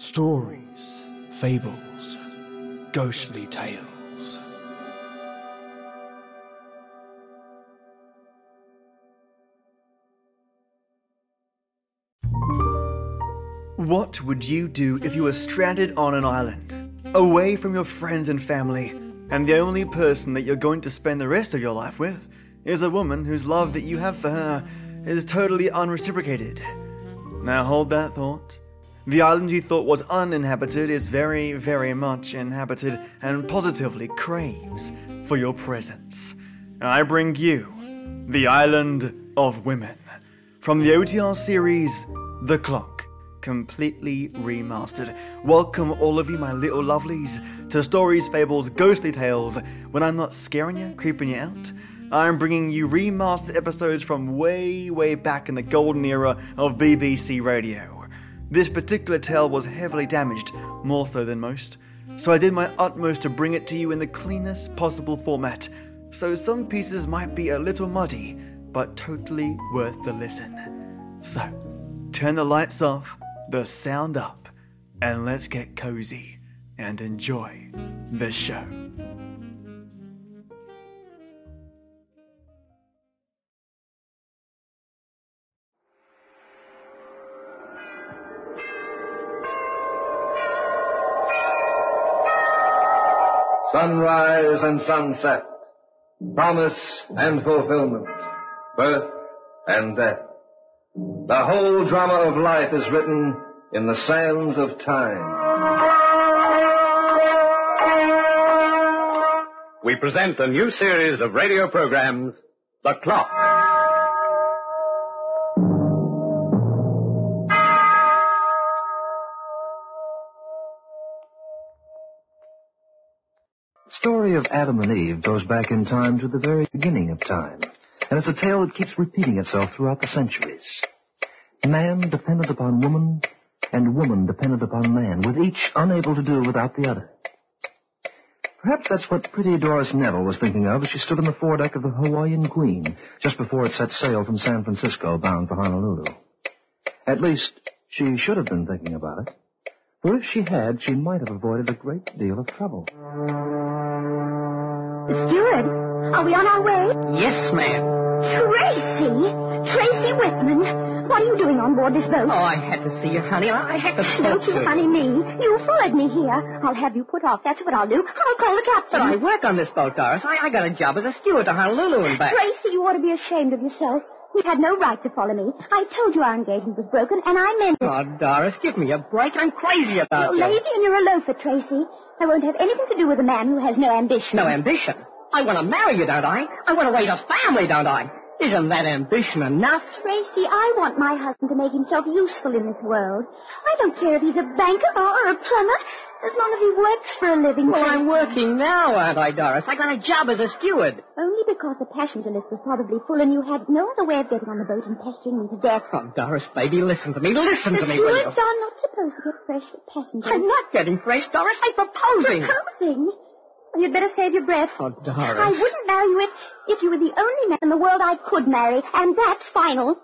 Stories, fables, ghostly tales. What would you do if you were stranded on an island, away from your friends and family, and the only person that you're going to spend the rest of your life with is a woman whose love that you have for her is totally unreciprocated? Now hold that thought. The island you thought was uninhabited is very, very much inhabited and positively craves for your presence. I bring you The Island of Women from the OTR series The Clock, completely remastered. Welcome all of you, my little lovelies, to Stories, Fables, Ghostly Tales. When I'm not scaring you, creeping you out, I'm bringing you remastered episodes from way, way back in the golden era of BBC Radio. This particular tale was heavily damaged, more so than most, so I did my utmost to bring it to you in the cleanest possible format. So some pieces might be a little muddy, but totally worth the listen. So, turn the lights off, the sound up, and let's get cozy and enjoy the show. Sunrise and sunset, promise and fulfillment, birth and death. The whole drama of life is written in the sands of time. We present a new series of radio programs, The Clock. The story of Adam and Eve goes back in time to the very beginning of time, and it's a tale that keeps repeating itself throughout the centuries. Man depended upon woman, and woman depended upon man, with each unable to do without the other. Perhaps that's what pretty Doris Neville was thinking of as she stood on the foredeck of the Hawaiian Queen just before it set sail from San Francisco bound for Honolulu. At least, she should have been thinking about it. For if she had, she might have avoided a great deal of trouble. Steward, are we on our way? Yes, ma'am. Tracy Whitman, what are you doing on board this boat? Oh, I had to see you, honey. I had to Don't talk to you honey me. You followed me here. I'll have you put off. That's what I'll do. I'll call the captain. But I work on this boat, Doris. I got a job as a steward to Honolulu and back. Tracy, you ought to be ashamed of yourself. You had no right to follow me. I told you our engagement was broken, and I meant it. Oh, Doris, give me a break. I'm crazy about You're you. lazy and you're a loafer, Tracy. I won't have anything to do with a man who has no ambition. No ambition? I want to marry you, don't I? I want to raise a family, don't I? Isn't that ambition enough? Tracy, I want my husband to make himself useful in this world. I don't care if he's a banker or a plumber, as long as he works for a living. Well, I'm working now, aren't I, Doris? I got a job as a steward. Only because the passenger list was probably full and you had no other way of getting on the boat and pestering me to death. Oh, Doris, baby, listen to me. Listen to me, will you? The stewards are not supposed to get fresh with passengers. I'm not getting fresh, Doris. I'm proposing. Proposing? Well, you'd better save your breath. Oh, Doris. I wouldn't marry you if you were the only man in the world I could marry, and that's final.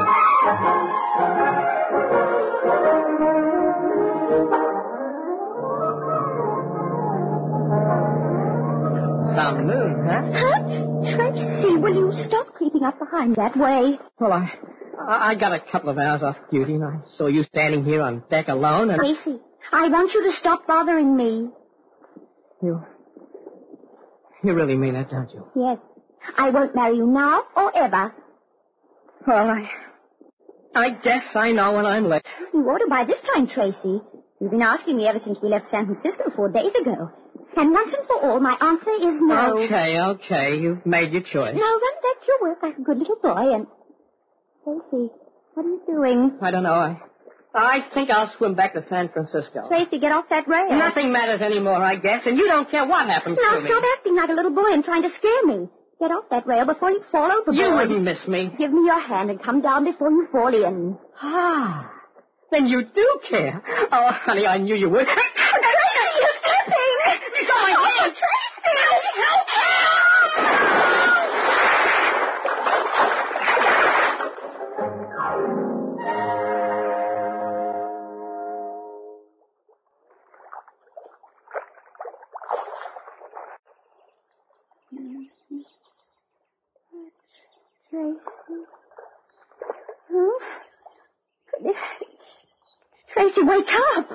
Some moon, huh? Huh? Tracy, will you stop creeping up behind that way? Well, I got a couple of hours off duty, and I saw you standing here on deck alone, and... Tracy, I want you to stop bothering me. You really mean it, don't you? Yes. I won't marry you now or ever. Well, I guess I know when I'm late. You ought to by this time, Tracy. You've been asking me ever since we left San Francisco 4 days ago. And once and for all, my answer is no. Okay. You've made your choice. Now, run back to your work like a good little boy and... Tracy, what are you doing? I don't know. I think I'll swim back to San Francisco. Tracy, get off that rail. Nothing matters anymore, I guess, and you don't care what happens Now, to me. stop acting like a little boy and trying to scare me. Get off that rail before you fall overboard. You wouldn't miss me. Give me your hand and come down before you fall in. Ah, then you do care. Oh, honey, I knew you would. Tracy, you're slipping! You got my hand! Tracy! Help! Tracy, wake up.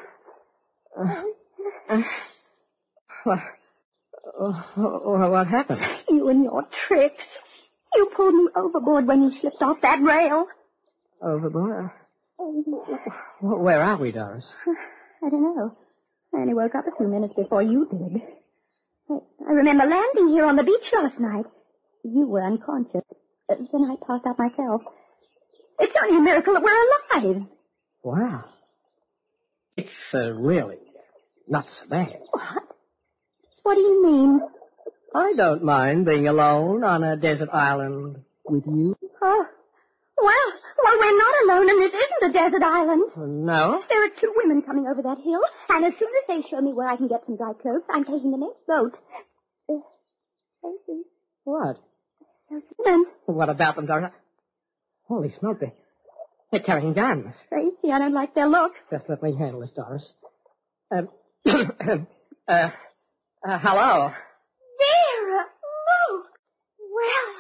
What happened? You and your tricks. You pulled me overboard when you slipped off that rail. Overboard? Where are we, Doris? I don't know. I only woke up a few minutes before you did. I remember landing here on the beach last night. You were unconscious. Then I passed out myself. It's only a miracle that we're alive. Wow. It's really not so bad. What? What do you mean? I don't mind being alone on a desert island with you. Oh, well, we're not alone, and this isn't a desert island. No? There are 2 women coming over that hill, and as soon as they show me where I can get some dry clothes, I'm taking the next boat. Tracy. What? Those women. What about them, Doris? Holy smoke, they're carrying guns. Tracy, I don't like their looks. Just let me handle this, Doris. Hello? Vera, look. Well,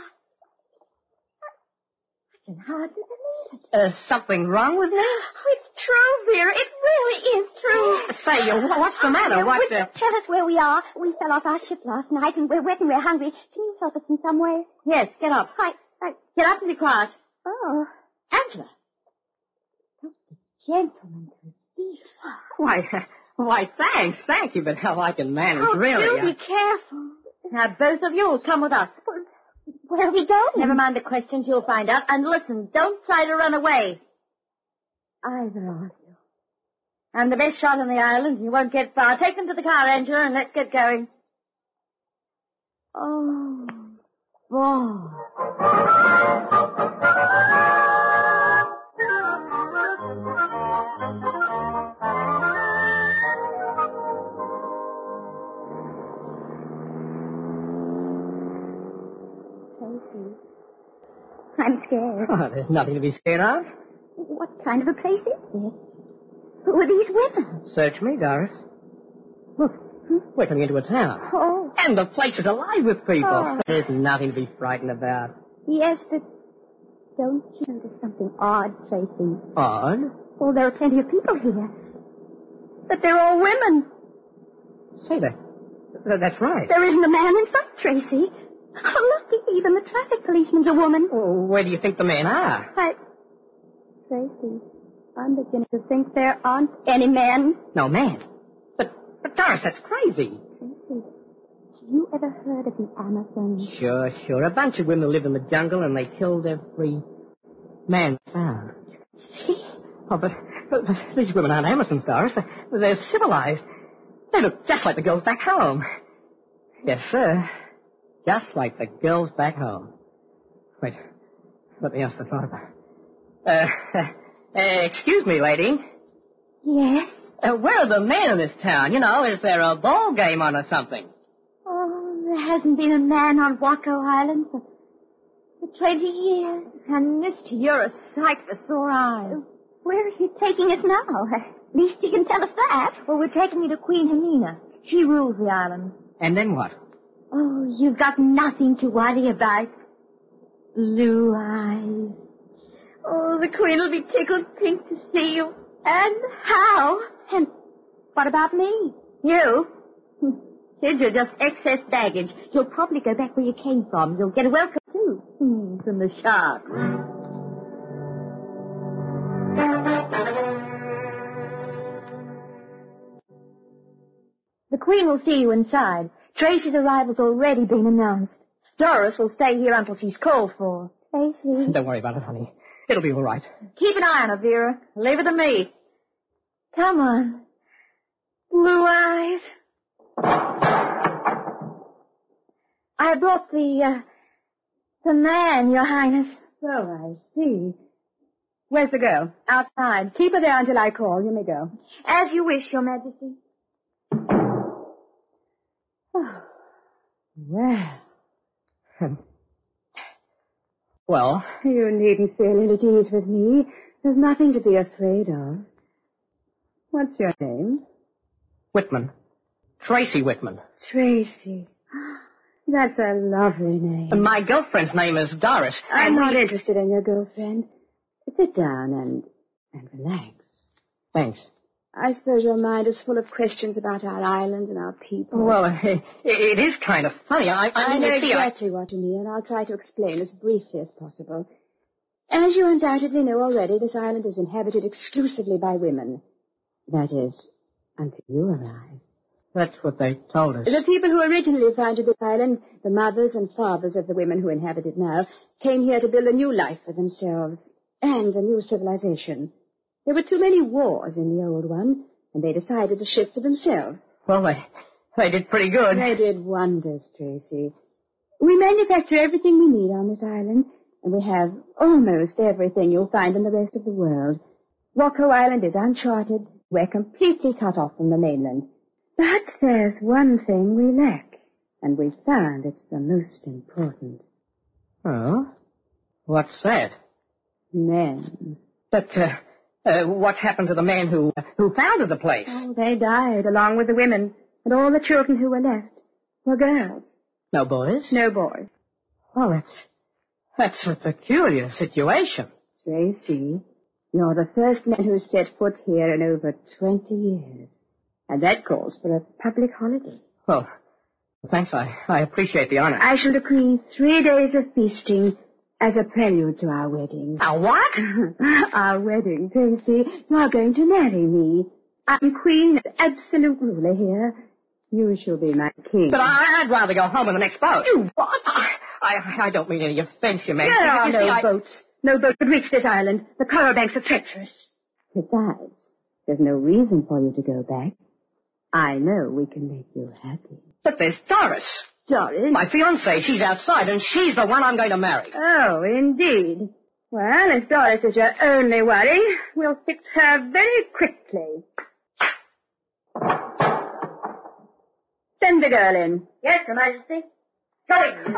I can hardly believe it. Something wrong with me? Oh, it's true, Vera. It really is true. Say, what's the matter? What? Tell us where we are. We fell off our ship last night, and we're wet and we're hungry. Can you help us in some way? Yes, get up. Hi. Get up and be quiet. Oh. Angela. Oh, the gentleman to his feet. Why, thanks. Thank you, but how I can manage, Oh, really. do be careful. Now, both of you will come with us. Where are we going? Never mind the questions, you'll find out. And listen, don't try to run away. Either of you. I'm the best shot on the island, and you won't get far. Take them to the car, Angela, and let's get going. Oh, boy. Tracy, I'm scared. Oh, there's nothing to be scared of. What kind of a place is this? Who are these women? Search me, Doris. Look, we're coming into a town. Oh. And the place is alive with people. Oh. There's nothing to be frightened about. Yes, but don't you notice something odd, Tracy? Odd? Well, there are plenty of people here. But they're all women. Say that. That's right. There isn't a man in sight, Tracy. Oh, look, even the traffic policeman's a woman. Oh, where do you think the men are? Tracy, I'm beginning to think there aren't any men. No, men. But Doris, that's crazy. Tracy, have you ever heard of the Amazons? Sure. A bunch of women live in the jungle and they killed every man found. See? Oh, but these women aren't Amazons, Doris. They're civilized. They look just like the girls back home. Yes, sir. Just like the girls back home. Wait, let me ask the father. Excuse me, lady. Yes? Where are the men in this town? You know, is there a ball game on or something? Oh, there hasn't been a man on Waco Island for 20 years. And, mister, you're a sight for sore eyes. Where are you taking us now? At least you can tell us that. Well, we're taking you to Queen Helena. She rules the island. And then what? Oh, you've got nothing to worry about. Blue eyes. Oh, the Queen will be tickled pink to see you. And how? And what about me? You? Kids, you're just excess baggage. You'll probably go back where you came from. You'll get a welcome, too. From the sharks. The Queen will see you inside. Tracy's arrival's already been announced. Doris will stay here until she's called for. Tracy. Don't worry about it, honey. It'll be all right. Keep an eye on her, Vera. Leave it to me. Come on. Blue eyes. I brought the man, Your Highness. So I see. Where's the girl? Outside. Keep her there until I call. You may go. As you wish, Your Majesty. Well. You needn't feel ill at ease with me. There's nothing to be afraid of. What's your name? Whitman. Tracy Whitman. Tracy. That's a lovely name. And my girlfriend's name is Doris. I'm not interested in your girlfriend. Sit down and and relax. Thanks. I suppose your mind is full of questions about our island and our people. Well, it is kind of funny. I know you see, exactly what you mean, and I'll try to explain as briefly as possible. As you undoubtedly know already, this island is inhabited exclusively by women. That is, until you arrive. That's what they told us. The people who originally founded this island, the mothers and fathers of the women who inhabit it now, came here to build a new life for themselves and a new civilization. There were too many wars in the old one, and they decided to shift for themselves. Well, they did pretty good. They did wonders, Tracy. We manufacture everything we need on this island, and we have almost everything you'll find in the rest of the world. Waco Island is uncharted. We're completely cut off from the mainland. But there's one thing we lack, and we found it's the most important. Oh? What's that? Men. But, what happened to the men who founded the place? Oh, they died along with the women, and all the children who were left were girls. No boys? No boys. Well, that's a peculiar situation. Tracy, you're the first man who's set foot here in over 20 years. And that calls for a public holiday. Well, thanks. I appreciate the honor. I shall decree 3 days of feasting as a prelude to our wedding. Our what? Our wedding, Tracy. You're going to marry me. I'm queen and absolute ruler here. You shall be my king. But I'd rather go home in the next boat. You what? I don't mean any offense, Your Majesty. There are You see, no boats. No boat could reach this island. The coral banks are treacherous. Besides, there's no reason for you to go back. I know we can make you happy. But there's Doris. Doris? My fiancée. She's outside, and she's the one I'm going to marry. Oh, indeed. Well, if Doris is your only worry, we'll fix her very quickly. Send the girl in. Yes, Your Majesty. Going.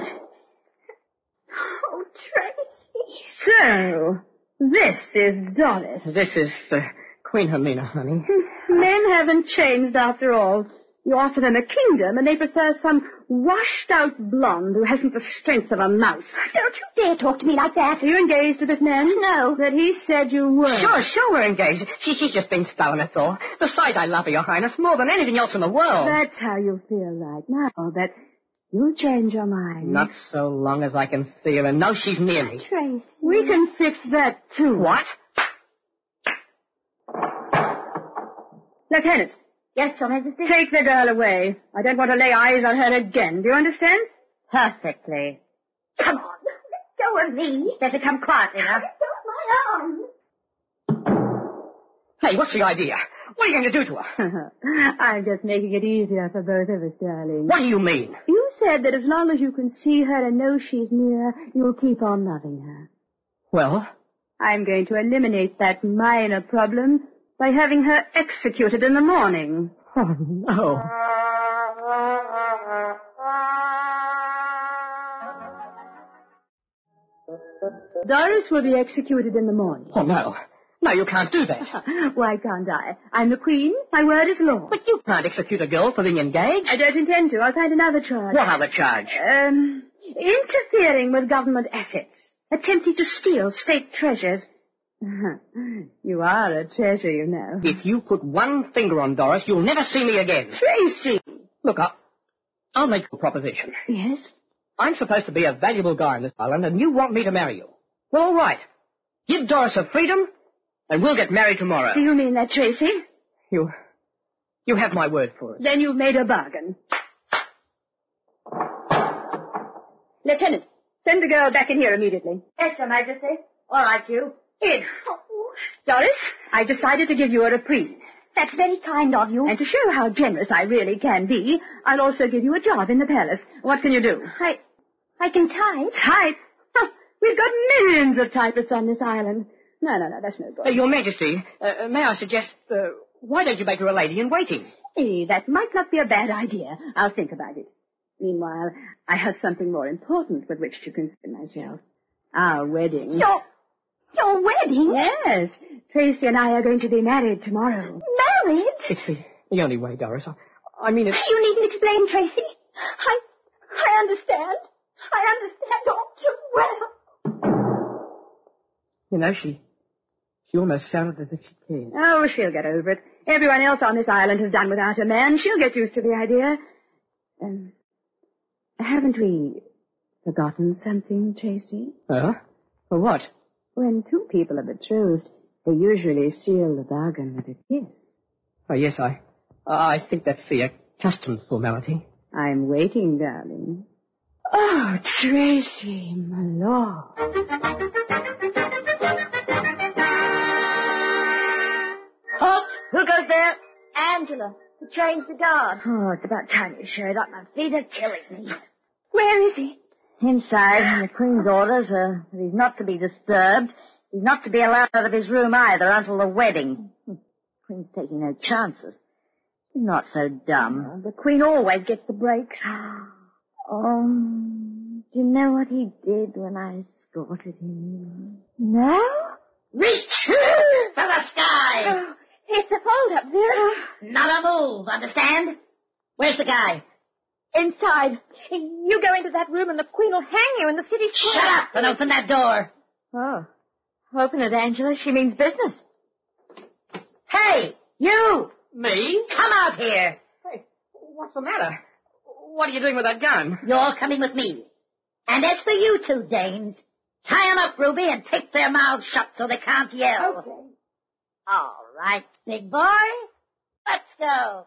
Oh, Tracy. So, this is Doris. This is Queen Hermina, honey. Men haven't changed after all. You offer them a kingdom, and they prefer some washed-out blonde who hasn't the strength of a mouse. Don't you dare talk to me like that. Are you engaged to this man? No. But he said you were. Sure, we're engaged. She's just been stolen, that's all. Besides, I love her, Your Highness, more than anything else in the world. That's how you feel right now, but you'll change your mind. Not so long as I can see her and know she's near me. Tracy. We can fix that, too. What? Lieutenant. Yes, Your Majesty. Take the girl away. I don't want to lay eyes on her again. Do you understand? Perfectly. Come on. Let go of me. Better come quietly now. Let go of my arm. Hey, what's the idea? What are you going to do to her? I'm just making it easier for both of us, darling. What do you mean? You said that as long as you can see her and know she's near, you'll keep on loving her. Well? I'm going to eliminate that minor problem by having her executed in the morning. Oh, no. Doris will be executed in the morning. Oh, no. No, you can't do that. Why can't I? I'm the queen. My word is law. But you can't execute a girl for being engaged. I don't intend to. I'll find another charge. What other charge? Interfering with government assets. Attempting to steal state treasures. You are a treasure, you know. If you put one finger on Doris, you'll never see me again. Tracy! Look, I'll make you a proposition. Yes? I'm supposed to be a valuable guy on this island, and you want me to marry you. Well, all right. Give Doris her freedom, and we'll get married tomorrow. Do you mean that, Tracy? You have my word for it. Then you've made a bargain. Lieutenant, send the girl back in here immediately. Yes, Your Majesty. All right, you. In. Doris, I've decided to give you a reprieve. That's very kind of you. And to show how generous I really can be, I'll also give you a job in the palace. What can you do? I can type. Type? Huh, we've got millions of typists on this island. No, that's no good. Your Majesty, may I suggest, why don't you make her a lady in waiting? Hey, that might not be a bad idea. I'll think about it. Meanwhile, I have something more important with which to concern myself. Our wedding. Your wedding? Yes. Tracy and I are going to be married tomorrow. Married? It's the only way, Doris. I mean, it's... You needn't explain, Tracy. I understand. I understand all too well. You know, She almost sounded as if she cared. Oh, she'll get over it. Everyone else on this island has done without a man. She'll get used to the idea. Haven't we forgotten something, Tracy? Huh? For what? When two people are betrothed, they usually seal the bargain with a kiss. Oh, yes, I think that's the accustomed formality. I'm waiting, darling. Oh, Tracy, my lord. Halt! Who goes there? Angela, to change the guard. Oh, it's about time you showed up. My feet are killing me. Where is he? Inside, the Queen's orders are that he's not to be disturbed. He's not to be allowed out of his room either until the wedding. Queen's taking no chances. She's not so dumb. Oh, the Queen always gets the breaks. Do you know what he did when I escorted him? No? Reach for the sky! Oh, it's a hold-up, Vera. Not a move, understand? Where's the guy? Inside. You go into that room and the Queen will hang you in the city square. Shut up and open that door. Oh. Open it, Angela. She means business. Hey, you! Me? Come out here. Hey, what's the matter? What are you doing with that gun? You're coming with me. And as for you two dames, tie 'em up, Ruby, and tape their mouths shut so they can't yell. Okay. All right, big boy. Let's go.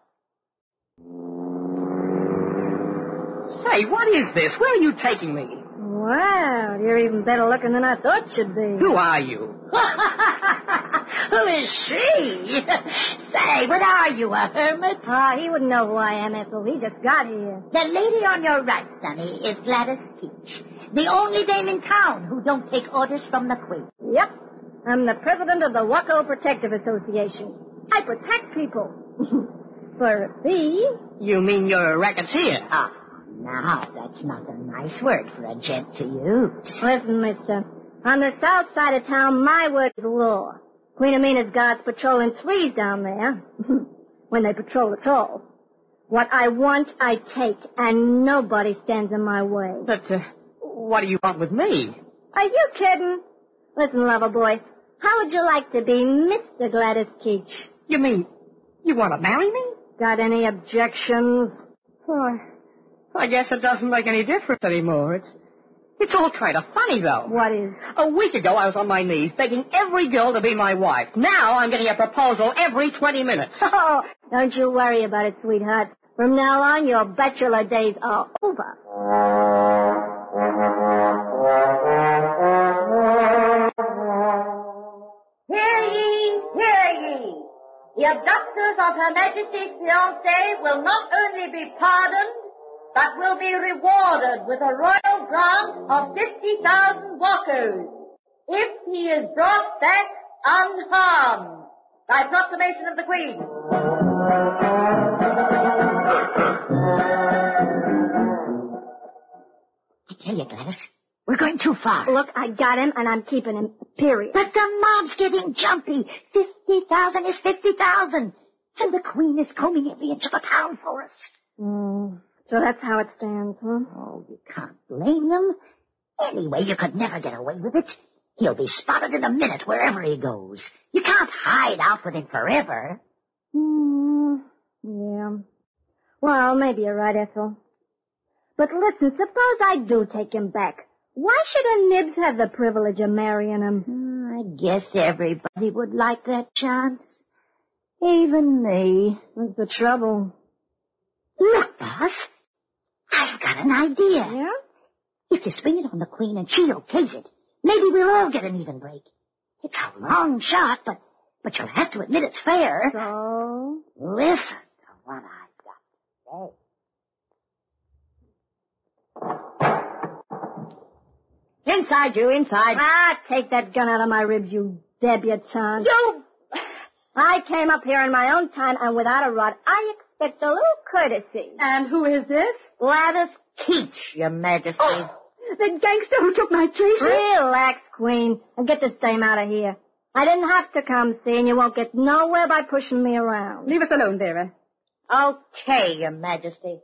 Say, what is this? Where are you taking me? Wow, you're even better looking than I thought you'd be. Who are you? Who is she? Say, what are you, a hermit? He wouldn't know who I am, Ethel. He just got here. The lady on your right, Sonny, is Gladys Peach, the only dame in town who don't take orders from the Queen. Yep. I'm the president of the Waco Protective Association. I protect people. For a fee. You mean you're a racketeer? Ah, now that's not a nice word for a gent to use. Listen, mister. On the south side of town, my word is law. Queen Amina's guards patrol in threes down there. When they patrol at all. What I want, I take, and nobody stands in my way. But, what do you want with me? Are you kidding? Listen, lover boy, how would you like to be Mr. Gladys Keach? You mean, you want to marry me? Got any objections? Oh, I guess it doesn't make any difference anymore. It's all kind of funny, though. What is? A week ago, I was on my knees begging every girl to be my wife. Now I'm getting a proposal every 20 minutes. Oh, don't you worry about it, sweetheart. From now on, your bachelor days are over. Hear ye, hear ye. The abductors of Her Majesty's fiancé will not only be pardoned, but will be rewarded with a royal grant of 50,000 wakos if he is brought back unharmed. By proclamation of the Queen. I tell you, Gladys, we're going too far. Look, I got him, and I'm keeping him, period. But the mob's getting jumpy. 50,000 is 50,000. And the Queen is combing every inch of the town for us. So that's how it stands, huh? Oh, you can't blame them. Anyway, you could never get away with it. He'll be spotted in a minute wherever he goes. You can't hide out with him forever. Yeah. Well, maybe you're right, Ethel. But listen, suppose I do take him back. Why should a Nibs have the privilege of marrying him? I guess everybody would like that chance. Even me. What's the trouble? Look, boss. I've got an idea. Yeah? If you spring it on the Queen and she okays it, maybe we'll all get an even break. It's a long shot, but you'll have to admit it's fair. So? Listen to what I've got to say. Inside, you, inside. Take that gun out of my ribs, you debutante. You! I came up here on my own time, and without a rod, I expect a little courtesy. And who is this? Gladys Keach, Your Majesty. Oh, the gangster who took my Tracy? Relax, Queen, and get this dame out of here. I didn't have to come see, and you won't get nowhere by pushing me around. Leave us alone, Vera. Okay, Your Majesty.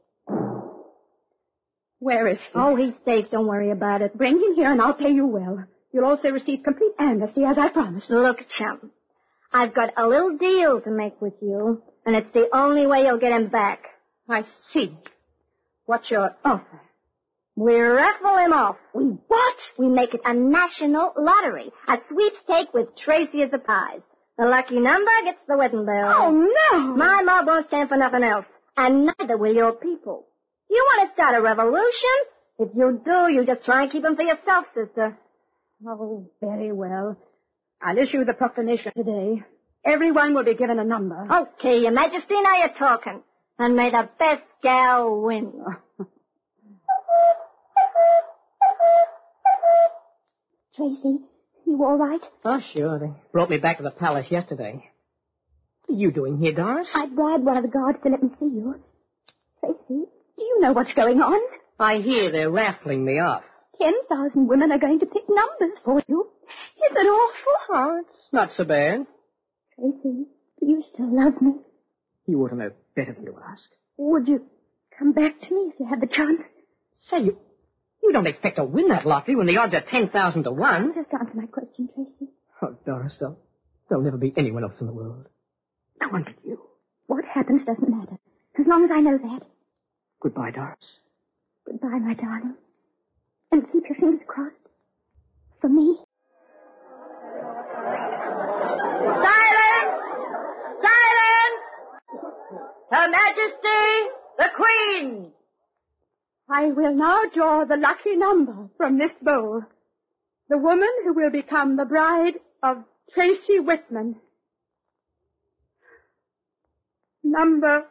Where is he? Oh, he's safe. Don't worry about it. Bring him here, and I'll pay you well. You'll also receive complete amnesty, as I promised. Look, chum, I've got a little deal to make with you, and it's the only way you'll get him back. I see. What's your offer? We raffle him off. We what? We make it a national lottery, a sweepstake with Tracy as the prize. The lucky number gets the wedding bell. Oh, no. My mob won't stand for nothing else, and neither will your people. You want to start a revolution? If you do, you just try and keep them for yourself, sister. Oh, very well. I'll issue the proclamation today. Everyone will be given a number. Okay, Your Majesty, now you're talking. And may the best gal win. Tracy, you all right? Oh, sure. They brought me back to the palace yesterday. What are you doing here, Doris? I bribed one of the guards to let me see you. Tracy, do you know what's going on? I hear they're raffling me off. 10,000 women are going to pick numbers for you. Is it awful? Oh, it's not so bad. Tracy, do you still love me? You ought to know better than to ask. Would you come back to me if you had the chance? Say, you don't expect to win that lottery when the odds are 10,000 to 1. Just answer my question, Tracy. Oh, Doris, there'll never be anyone else in the world. No one but you. What happens doesn't matter, as long as I know that. Goodbye, Doris. Goodbye, my darling. And keep your fingers crossed. For me. Silence! Silence! Her Majesty, the Queen! I will now draw the lucky number from this bowl. The woman who will become the bride of Tracy Whitman. Number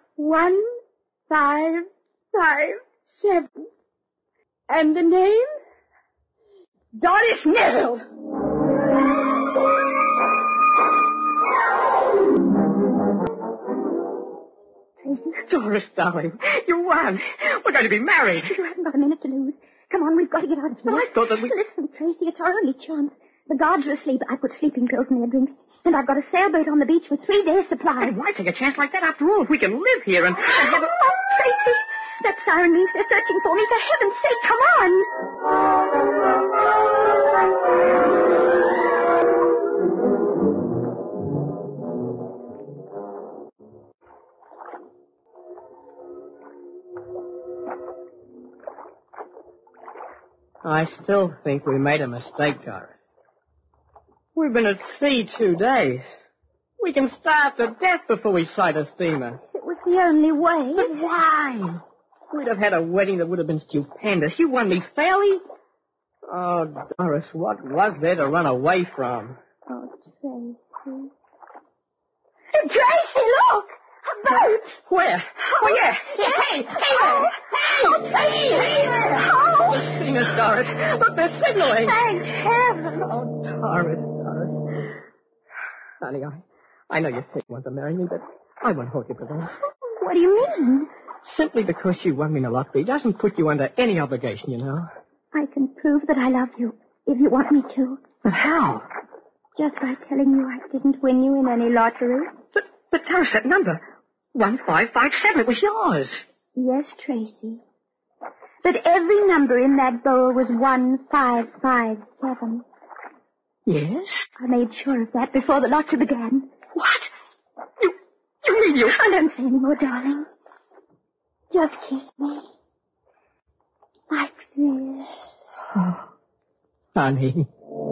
1557. And the name? Doris Neville. Doris, darling, you won. We're going to be married. You haven't got a minute to lose. Come on, we've got to get out of here. Well, I thought that we... Listen, Tracy, it's our only chance. The guards are asleep. I put sleeping pills in their drinks. And I've got a sailboat on the beach with 3 days' supply. Hey, why take a chance like that? After all, if we can live here and have a... Oh, Tracy! That siren means they're searching for me. For heaven's sake, come on! I still think we made a mistake, Doris. We've been at sea 2 days. We can starve to death before we sight a steamer. It was the only way. But why? We'd have had a wedding that would have been stupendous. You won me fairly. Oh, Doris, what was there to run away from? Oh, Tracy. Tracy, look! A boat! Where? Oh, yeah. Hey! Oh, Tracy! Oh! The steamer's, Doris. Look, they're signaling. Thank heaven! Oh, Doris. Honey, I know you said you want to marry me, but I won't hold you to that. What do you mean? Simply because you won me in a lottery doesn't put you under any obligation, you know. I can prove that I love you, if you want me to. But how? Just by telling you I didn't win you in any lottery. But Doris, that number, 1557, it was yours. Yes, Tracy. But every number in that bowl was 1557. Yes? I made sure of that before the lottery began. What? You mean you... I don't say any more, darling. Just kiss me. Like this. Oh, honey.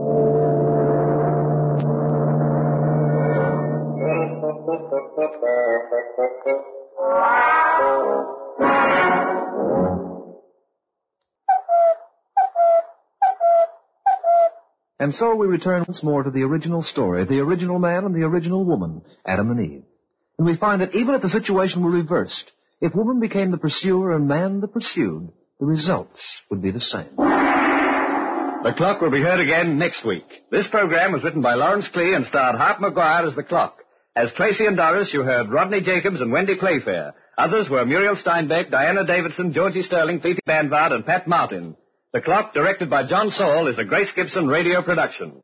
And so we return once more to the original story, the original man and the original woman, Adam and Eve. And we find that even if the situation were reversed, if woman became the pursuer and man the pursued, the results would be the same. The Clock will be heard again next week. This program was written by Lawrence Klee and starred Hart Maguire as the Clock. As Tracy and Doris, you heard Rodney Jacobs and Wendy Playfair. Others were Muriel Steinbeck, Diana Davidson, Georgie Sterling, Fifi Banvard, and Pat Martin. The Clock, directed by John Saul, is a Grace Gibson radio production.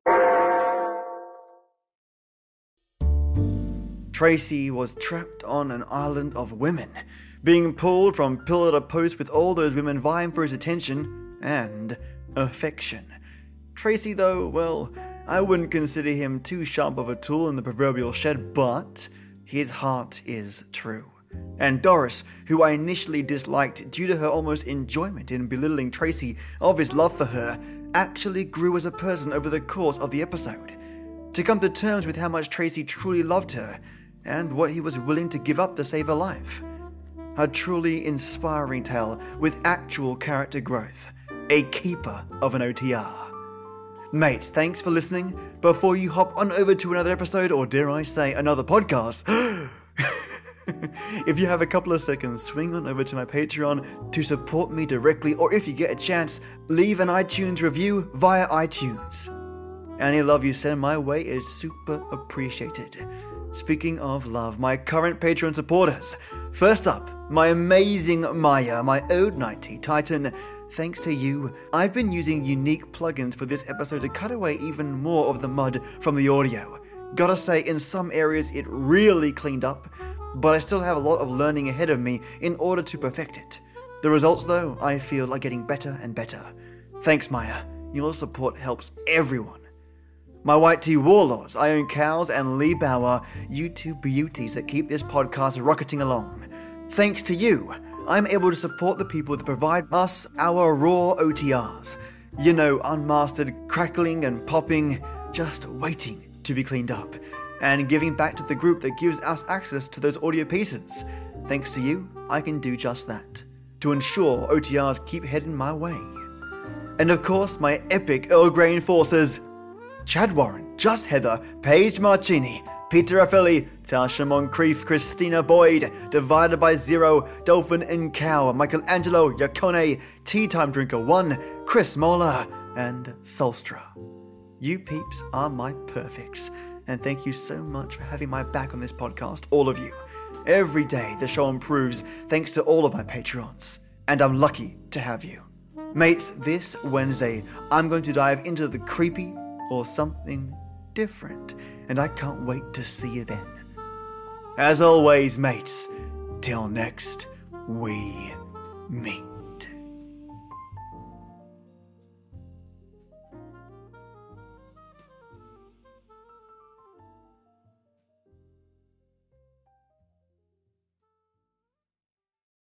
Tracy was trapped on an island of women, being pulled from pillar to post with all those women vying for his attention and affection. Tracy, though, well, I wouldn't consider him too sharp of a tool in the proverbial shed, but his heart is true. And Doris, who I initially disliked due to her almost enjoyment in belittling Tracy of his love for her, actually grew as a person over the course of the episode. To come to terms with how much Tracy truly loved her, and what he was willing to give up to save her life. A truly inspiring tale with actual character growth. A keeper of an OTR. Mates, thanks for listening. Before you hop on over to another episode, or dare I say another podcast, if you have a couple of seconds, swing on over to my Patreon to support me directly, or if you get a chance, leave an iTunes review via iTunes. Any love you send my way is super appreciated. Speaking of love, my current Patreon supporters. First up, my amazing Maya, my Ode 90 Titan. Thanks to you, I've been using unique plugins for this episode to cut away even more of the mud from the audio. Gotta say, in some areas it really cleaned up, but I still have a lot of learning ahead of me in order to perfect it. The results, though, I feel are getting better and better. Thanks, Maya. Your support helps everyone. My White Tea Warlords, Iron Cows, and Lee Bauer, you two beauties that keep this podcast rocketing along. Thanks to you, I'm able to support the people that provide us our raw OTRs. You know, unmastered, crackling and popping, just waiting to be cleaned up. And giving back to the group that gives us access to those audio pieces. Thanks to you, I can do just that. To ensure OTRs keep heading my way. And of course, my epic Earl Grey enforcers, Chad Warren, Just Heather, Paige Marcini, Peter Raffelli, Tasha Moncrief, Christina Boyd, Divided by Zero, Dolphin and Cow, Michelangelo, Yakone, Tea Time Drinker 1, Chris Mola, and Solstra. You peeps are my perfects, and thank you so much for having my back on this podcast, all of you. Every day the show improves thanks to all of my Patreons, and I'm lucky to have you. Mates, this Wednesday I'm going to dive into the creepy or something different, and I can't wait to see you then. As always, mates, till next we meet.